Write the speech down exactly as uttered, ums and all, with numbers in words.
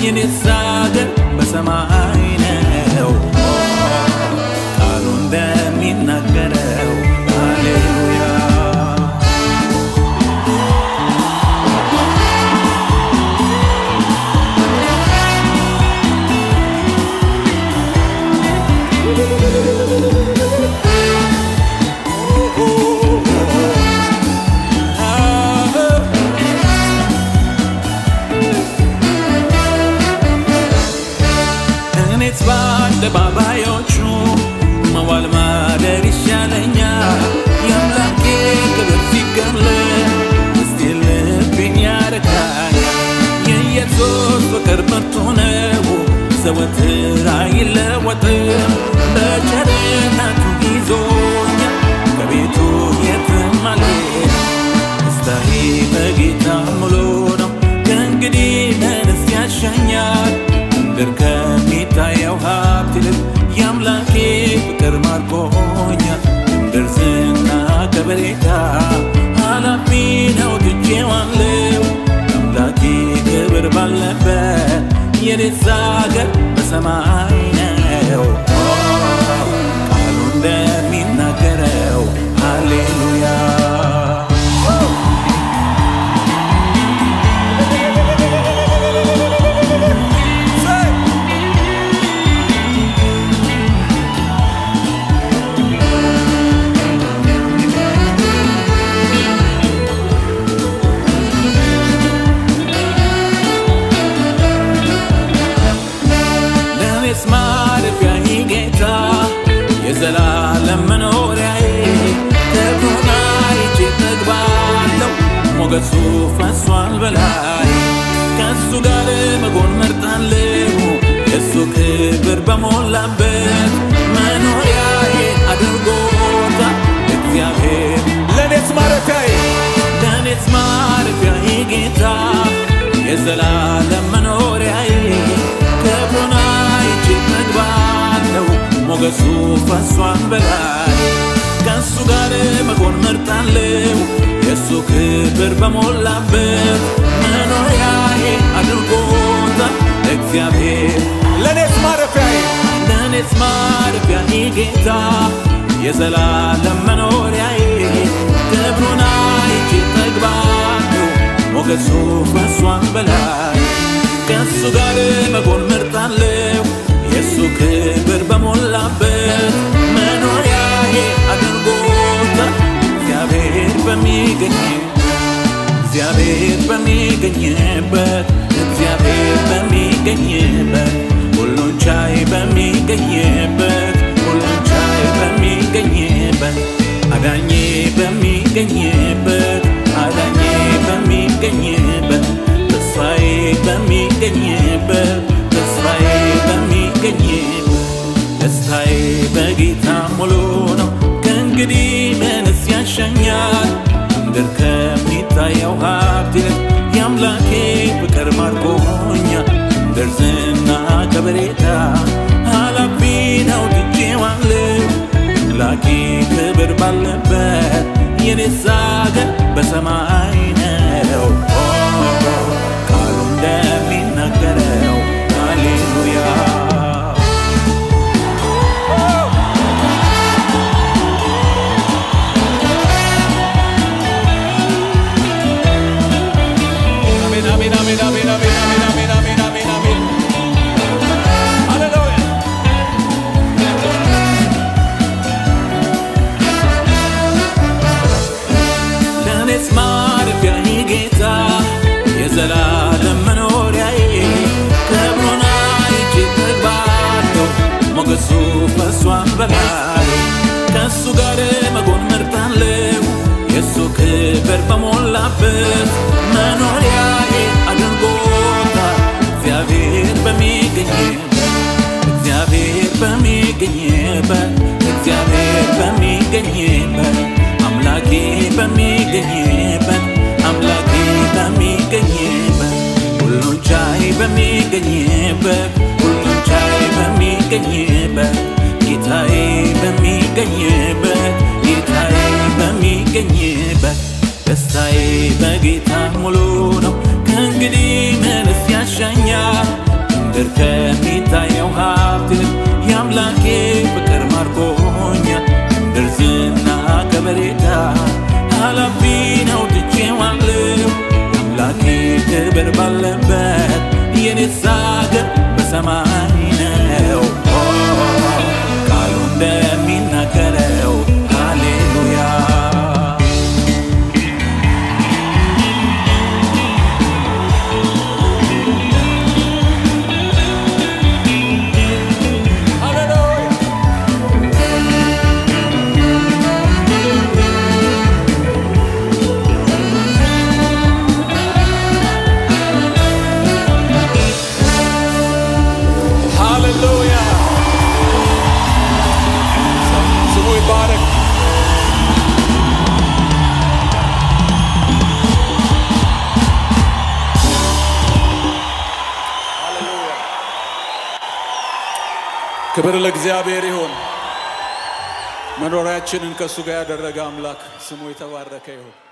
የኔሳገር በሰማይ ነው ቃሉ እንደሚናገረው ሃሌሉያ በባባዮቹ መዋል ማደር ይሻለኛል የአምላኬ ክብር ሲገለጥ እስቲ ልቤን ያረካል የኢየሱስ ፍቅር ብርቱ ነው ዘወትር አይለወጥም በቸርነቱ ይዞኛል ከቤቱ የትም አልሄድም ደስታዬ በጌታ ሙሉ ነው ከእንግዲህ ምንስ ያሻኛል ምድር ከሚታየው ሀብት ይልቅ የአምላኬ ፍቅር ማርኮኛል ምድር ዝና ከበሬታ ኃላፊ ነው ትቼዋለሁ አምላኬ ክብር ባለበት የኔስ አገር በሰማይ ነው ቃሉ እንደሚናገረው ሃሌሉያ የዘላለም መኖሪያዬ ክብሩን አይቼ እጠግባለሁ ሞገሱ ፈሷል በላይ ከእሱ ጋር መሆን መርጣለሁ የእሱ ክብር በሞላበት መኖሪያዬ አድርጎታል እግዚአብሔር ለኔስ ማረፊያዬ ለኔስ ማረፊያዬ ጌታ የዘላለም መኖሪያዬ ክብሩን አይቼ እጠግባለሁ ሞገሱ ፈሷል በላይ ከእሱ ጋር መሆን መርጣለሁ የእሱ ክብር በሞላበት መኖሪያዬ አድርጎታል እግዚአብሔር ለኔስ ማረፊያዬ ለኔስ ማረፊያዬ ጌታ የዘላለም መኖሪያዬ ክብሩን አይቼ እጠግባለሁ ሞገሱ ፈሷል በላይ ከእሱ ጋር መሆን መርጣለሁ የእሱ ክብር በሞላበት መኖሪያዬ አድርጎታል እግዚአብሔር በሚገኝበት እግዚአብሔር በሚገኝበት እግዚአብሔር በሚገኝበት ሁሉን ቻይ በሚገኝበት ሁሉን ቻይ በሚገኝበት አዳኜ በሚገኝበት አዳኜ በሚገኝበት ተስፋዬ በሚገኝበት ተስፋዬ በሚገኝበት ደስታዬ በጌታ ሙሉ ነው ከእንግዲህ ምንስ ያሻኛል ምድር ከሚታየው ሀብት ይልቅ የአምላኬ ፍቅር ማርኮኛል ምድር ዝና ከበሬታ ኃላፊ ነው ትቼዋለሁ አምላኬ ክብር ባለበት የኔስ አገር በሰማይ ነው ቃሉ እንደሚናገረው ሃሌሉያ አሜን አሜን አሜን አሜን አሜን አሜን አሜን አሜን አሜን ሃሌሉያ ለኔስ ማረፊያዬ ጌታ የዘላለም መኖሪያዬ ክብሩን አይቼ እጠግባለሁ ሞገሱ ፈሷል በላይ ከእሱ ጋር መሆን መርጣለሁ የእሱ ክብር በሞላበት መኖሪያዬ አድርጎታል እግዚአብሔር በሚገኝበት እግዚአብሔር በሚገኝበት እግዚአብሔር በሚገኝበት አምላኬ በሚገኝበት አምላኬ በሚገኝበት ሁሉን ቻይ በሚገኝበት ሁሉን ቻይ በሚገኝበት ጌታዬ በሚገኝበት ጌታዬ በሚገኝበት ደስታዬ በጌታ ሙሉ ነው ከእንግዲህ ምንስ ያሻኛል ከምድር ከሚታየው ሀብት የአምላኬ ፍቅር ማርኮኛል። ከምድር ዝና ከበሬታ ኃላፊ ነው ትቼዋለሁ። የአምላኬ ክብር ባለበት የኔስ አገር በሰማይ ነው። ቃሉ እንደሚናገረው ሃሌሉያ ክብር ለእግዚአብሔር ይሁን። መኖሪያችንን ከሱ ጋር ያደረገ አምላክ ስሙ የተባረከ ይሁን።